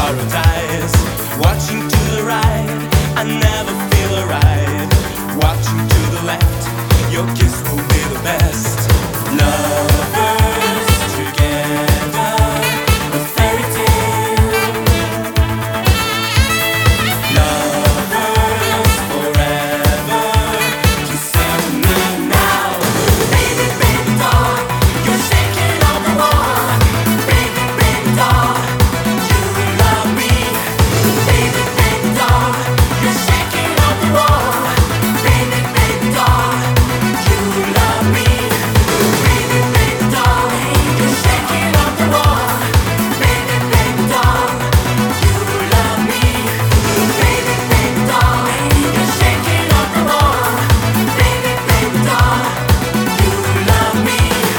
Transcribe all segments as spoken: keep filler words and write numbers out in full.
paradise. Watching to the right, I never feel alright. Watching to the left, your kiss will be the best. Lovers together, a fairy tale. Lovers forever, just say to me now. Baby, baby doll, you're shaking on the wall. Baby, baby doll, you love me. Baby, baby doll, you're shaking on the wall. Baby, baby doll, you love me. Baby, baby doll, you're shaking on the wall. Baby, baby doll, you love me. Baby, baby doll, you're shaking on the wall. Baby, baby doll, you love me.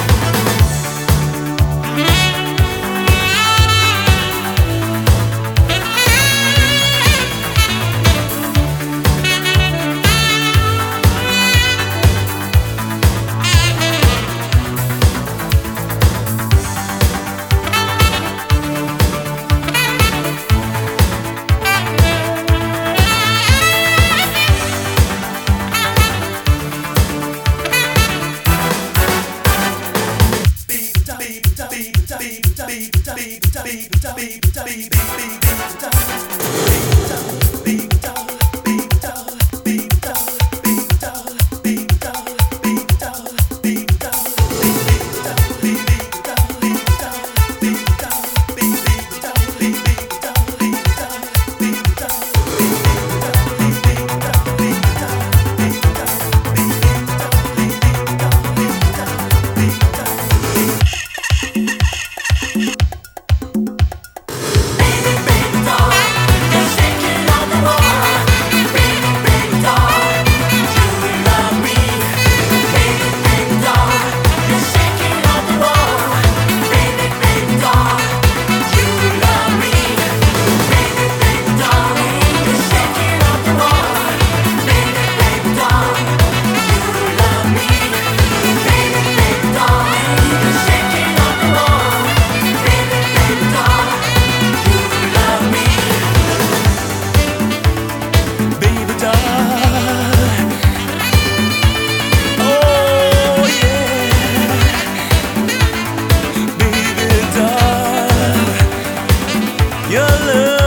Baby doll, oh yeah. Baby doll, your love